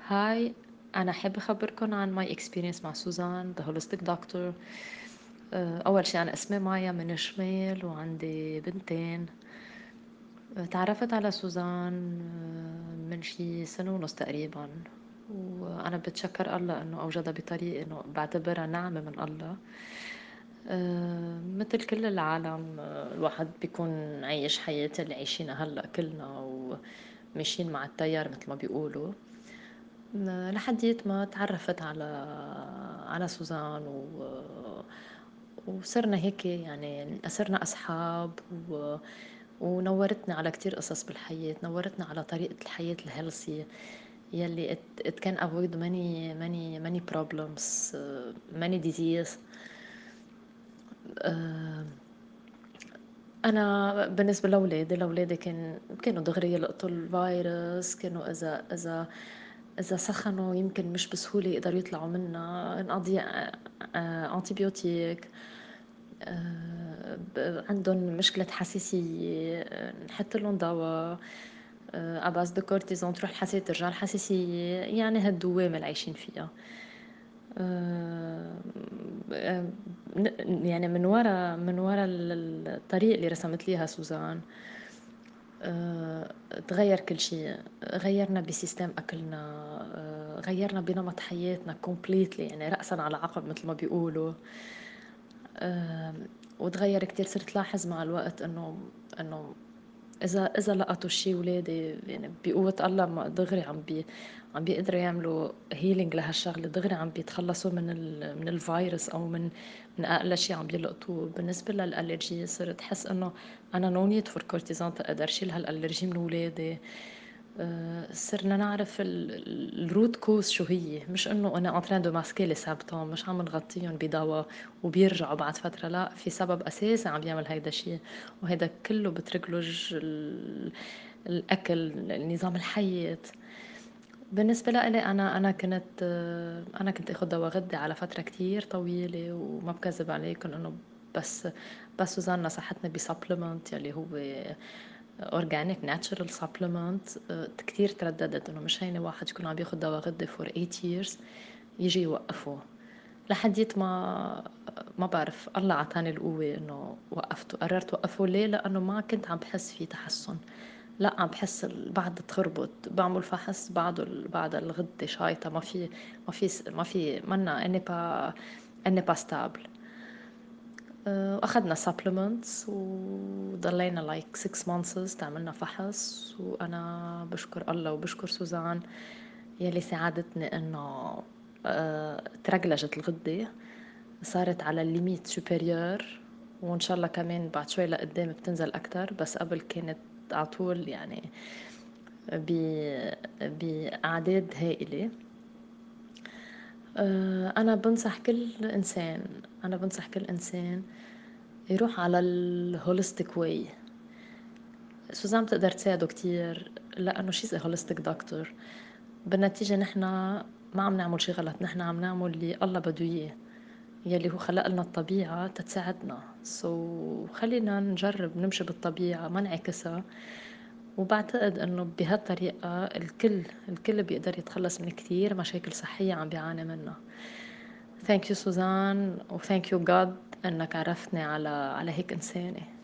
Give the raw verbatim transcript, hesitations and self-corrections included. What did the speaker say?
هاي، أنا أحب أخبركن عن my experience مع سوزان the holistic doctor. آه، أول شي أنا اسمي مايا من شمال وعندي بنتين. آه، تعرفت على سوزان آه، من شي سنة ونص تقريبا، وأنا بتشكر الله إنه أوجدها بطريق إنه بعتبرها نعمة من الله. آه، مثل كل العالم، آه، الواحد بيكون عايش حياة اللي عايشينها هلأ كلنا وماشيين مع التيار مثل ما بيقولوا. ن- لحديت ما تعرفت على على سوزان و... وصرنا هيك يعني صرنا أصحاب و... ونورتنا على كتير قصص بالحياة، نورتنا على طريقة الحياة الهيلثي يلي it, it can avoid many many many problems, uh, many disease. uh, أنا بالنسبة لأولادي لأولادي كان كانوا دغري يلقطوا الفيروس، كانوا إذا إذا إذا سخنوا يمكن مش بسهولة يقدروا يطلعوا منها، نقضي أنتيبيوتيك. عندهم مشكلة حساسية، آه، نحط لهم دواء أباز دو كورتيزون تروح الحساسية ترجع الحساسية، يعني هالدوامة اللي عايشين فيها. آه، آه، ن- يعني من ورا من ورا ال- الطريق اللي رسمت ليها سوزان، آه، تغير كل شيء. غيرنا بسيستم أكلنا، آه، غيرنا بنمط حياتنا completely، يعني رأسا على عقب مثل ما بيقولوا. آه، وتغير كتير، صرت لاحظ مع الوقت إنه إنه إذا إذا لقطوا شي ولادي يعني بقوة الله ما دغري عم بي عم بيقدروا يعملوا هيلينج لهالشغلة، دغري عم بيتخلصوا من ال من الفيروس أو من من أقل شي عم بيلقطوه. بالنسبة للألرجي صرت حس إنه أنا no need for cortisone تقدر شيل هالألرجي من ولادي. آه، صرنا نعرف الروت كوز شو هي، مش انه انا ان دو ماسكي لي سامبتوم، مش عم نغطيهم بدواء وبيرجعوا بعد فترة. لا، في سبب اساسي عم بيعمل هيدا الشيء، وهيدا كله بتركلج ال- الاكل، نظام الحياة. بالنسبة لإلي أنا أنا كنت آه، أنا كنت آخد دوا غدة على فترة كتير طويلة، وما بكذب عليكم إنه بس بس سوزان نصحتني بسبلمنت يلي هو اورجانيك ناتشرال سبلمنت. كتير ترددت انه مش هيني واحد يكون عم ياخد دواء غدة فور ثمانية years يجي يوقفه. لحديت ما ما بعرف الله عطاني القوة انه وقفته، قررت وقفه. ليه؟ لانه ما كنت عم بحس فيه تحسن. لا، عم بحس ال- بعد تخربط، بعمل فحص بعده ال- بعد الغدة شايطة، ما في ما في ما في منا اني با اني با ستابل. آه، واخدنا supplements وضلينا like six months تعملنا فحص، وانا بشكر الله وبشكر سوزان يلي ساعدتني انه آه، ترجلجت الغدة، صارت على الليميت سوبريور، وان شاء الله كمان بعد شوي لقدام بتنزل اكتر، بس قبل كانت على طول يعني ب- بأعداد هائلة. آه، أنا بنصح كل إنسان أنا بنصح كل إنسان يروح على الهوليستيك واي. سوزان بتقدر تساعده كتير لأنه شيز هوليستيك دكتور. بالنتيجة نحن ما عم نعمل شي غلط، نحن عم نعمل اللي الله بده إياه، يلي هو خلق لنا الطبيعة تتساعدنا. سو so, خلينا نجرب نمشي بالطبيعة ما نعكسها، وبعتقد انه بهالطريقة الكل الكل بيقدر يتخلص من كتير مشاكل صحية عم بيعاني منها. ثانك يو سوزان، وثانك يو جاد انك عرفتني على على هيك انسانة.